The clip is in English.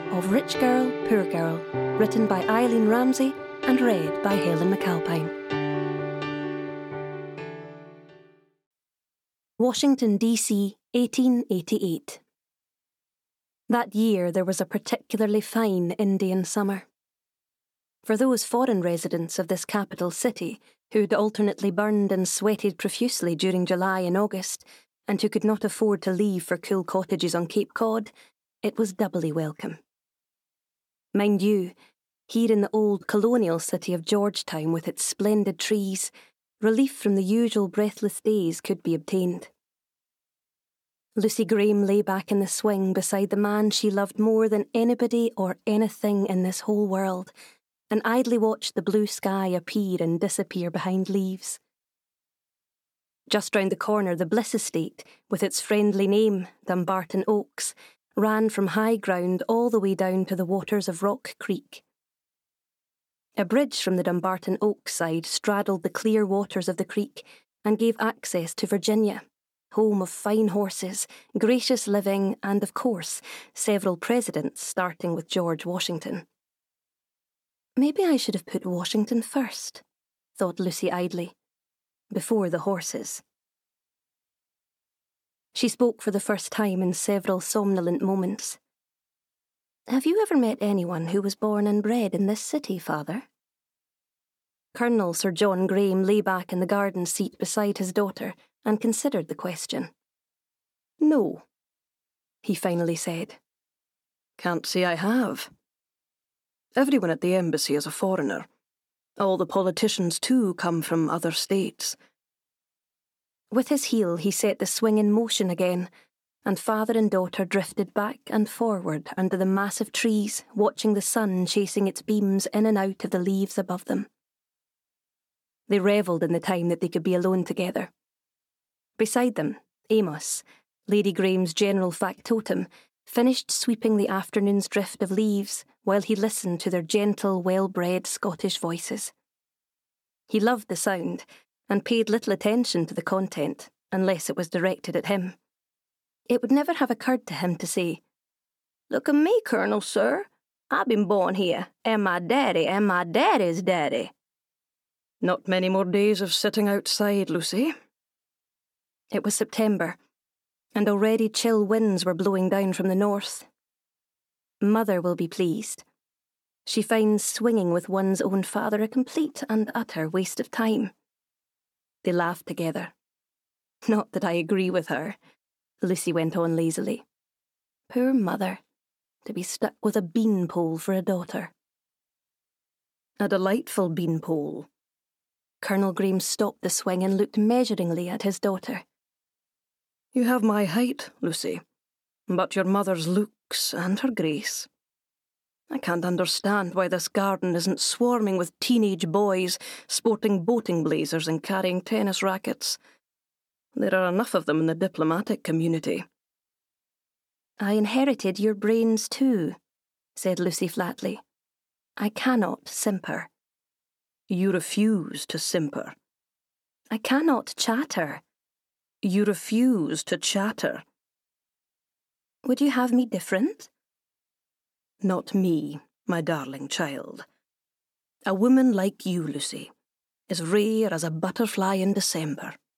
of Rich Girl, Poor Girl, written by Eileen Ramsey and read by Helen McAlpine. Washington, D.C., 1888. That year there was a particularly fine Indian summer. For those foreign residents of this capital city who'd alternately burned and sweated profusely during July and August, and who could not afford to leave for cool cottages on Cape Cod, it was doubly welcome. Mind you, here in the old colonial city of Georgetown with its splendid trees, relief from the usual breathless days could be obtained. Lucy Graham lay back in the swing beside the man she loved more than anybody or anything in this whole world, and idly watched the blue sky appear and disappear behind leaves. Just round the corner, the Bliss Estate, with its friendly name, Dumbarton Oaks, ran from high ground all the way down to the waters of Rock Creek. A bridge from the Dumbarton Oaks side straddled the clear waters of the creek and gave access to Virginia, home of fine horses, gracious living, and, of course, several presidents, starting with George Washington. Maybe I should have put Washington first, thought Lucy idly, before the horses. She spoke for the first time in several somnolent moments. Have you ever met anyone who was born and bred in this city, Father? Colonel Sir John Graham lay back in the garden seat beside his daughter and considered the question. No, he finally said. Can't say I have. Everyone at the embassy is a foreigner. All the politicians, too, come from other states. With his heel, he set the swing in motion again, and father and daughter drifted back and forward under the massive trees, watching the sun chasing its beams in and out of the leaves above them. They revelled in the time that they could be alone together. Beside them, Amos, Lady Graham's general factotum, finished sweeping the afternoon's drift of leaves while he listened to their gentle, well-bred Scottish voices. He loved the sound and paid little attention to the content unless it was directed at him. It would never have occurred to him to say, "Look at me, Colonel, sir. I've been born here, and my daddy's daddy." Not many more days of sitting outside, Lucy. It was September, and already chill winds were blowing down from the north. Mother will be pleased. She finds swinging with one's own father a complete and utter waste of time. They laughed together. Not that I agree with her, Lucy went on lazily. Poor mother, to be stuck with a beanpole for a daughter. A delightful beanpole. Colonel Graham stopped the swing and looked measuringly at his daughter. You have my height, Lucy, but your mother's looks and her grace. I can't understand why this garden isn't swarming with teenage boys sporting boating blazers and carrying tennis rackets. There are enough of them in the diplomatic community. I inherited your brains too, said Lucy flatly. I cannot simper. You refuse to simper. I cannot chatter. You refuse to chatter. Would you have me different? Not me, my darling child. A woman like you, Lucy, is rare as a butterfly in December.